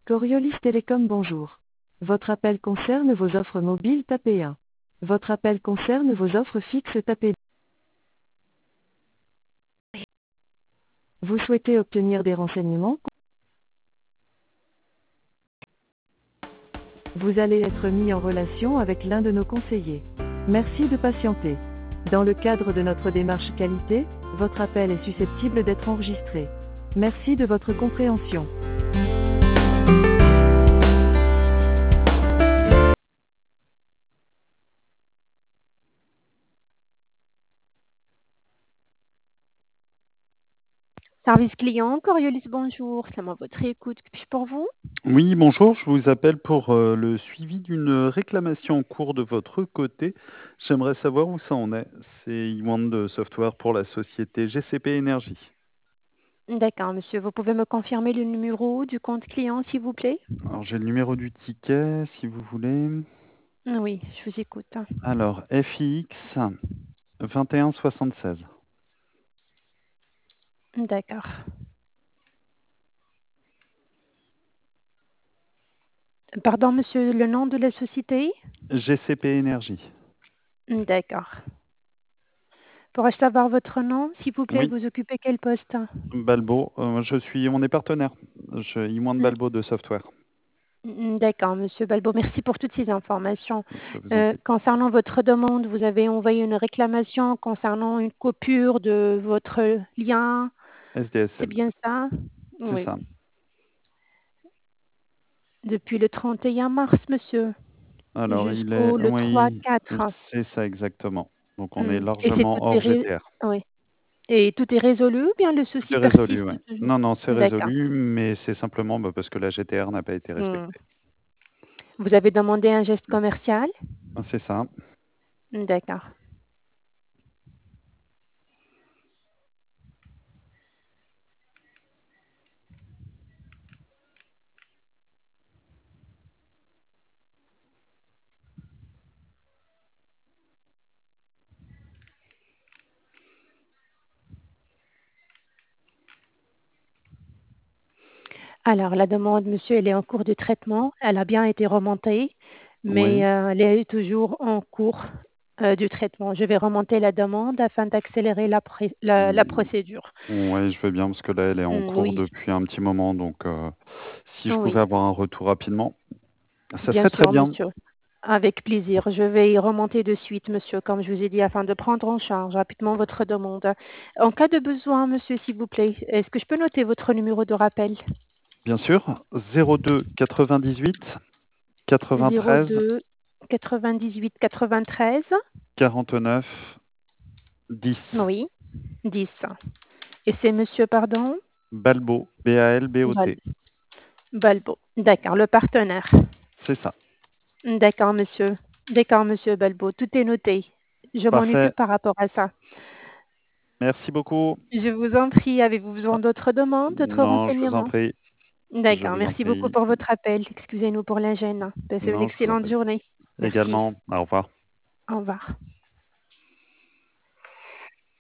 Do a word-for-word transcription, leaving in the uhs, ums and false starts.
Coriolis Télécom bonjour. Votre appel concerne vos offres mobiles, tapez un. Votre appel concerne vos offres fixes, tapez deux. Vous souhaitez obtenir des renseignements? Vous allez être mis en relation avec l'un de nos conseillers. Merci de patienter. Dans le cadre de notre démarche qualité, votre appel est susceptible d'être enregistré. Merci de votre compréhension. Service client, Coriolis, bonjour. C'est moi votre écoute. Que puis-je pour vous? Oui, bonjour, je vous appelle pour euh, le suivi d'une réclamation en cours de votre côté. J'aimerais savoir où ça en est. C'est Iwan de Software pour la société G C P Énergie. D'accord, monsieur. Vous pouvez me confirmer le numéro du compte client, s'il vous plaît? Alors j'ai le numéro du ticket, si vous voulez. Oui, je vous écoute. Alors F I X vingt et un soixante-seize. D'accord. Pardon, monsieur, le nom de la société? G C P Énergie. D'accord. Pourrais-je savoir votre nom, s'il vous plaît? Oui, Vous occupez quel poste? Balbo. Euh, je suis, on est partenaire. Je, Iwan Mm, Balbo de Software. mm, D'accord, monsieur Balbo. Merci pour toutes ces informations. Je vous en Euh, prie. concernant votre demande, vous avez envoyé une réclamation concernant une coupure de votre lien. C'est S D S L. bien ça? C'est Oui. ça. Depuis le trente et un mars, monsieur, Alors il est, jusqu'au le trois oui, quatre. c'est ça exactement. Donc on est Hmm. Et c'est tout largement est hors ré- G T R. oui. Et tout est résolu ou bien le Tout souci est résolu, persiste ouais. toujours? Non, non, c'est D'accord. résolu, mais c'est simplement bah, parce que la G T R n'a pas été Hmm. respectée. Vous avez demandé un geste commercial? Ah, c'est ça. D'accord. Alors, la demande, monsieur, elle est en cours de traitement. Elle a bien été remontée, mais Oui. euh, elle est toujours en cours euh, du traitement. Je vais remonter la demande afin d'accélérer la, pré- la, la Mm, procédure. ouais, je veux bien parce que là, elle est en Hmm, cours oui, depuis un petit moment. Donc, euh, si je pouvais oui, avoir un retour rapidement, ça bien serait très sûr, bien. monsieur. Avec plaisir. Je vais y remonter de suite, monsieur, comme je vous ai dit, afin de prendre en charge rapidement votre demande. En cas de besoin, monsieur, s'il vous plaît, est-ce que je peux noter votre numéro de rappel? Bien sûr, zéro deux quatre-vingt-dix-huit quatre-vingt-treize zéro deux quatre-vingt-dix-huit quatre-vingt-treize. quarante-neuf dix. Oui, dix. Et c'est monsieur, pardon? Balbo, B A L B O Bal- T. Balbo. D'accord, le partenaire. C'est ça. D'accord, monsieur. D'accord, monsieur Balbo. Tout est noté. Je m'en Parfait. occupe par rapport à ça. Merci beaucoup. Je vous en prie. Avez-vous besoin Ah, d'autres demandes, d'autres non, je vous en renseignements? prie. Je D'accord, vous en merci beaucoup prie. pour votre appel. Excusez-nous pour la gêne. Passez une Non, je vous en excellente prie. journée. Merci. Également, au revoir. Au revoir.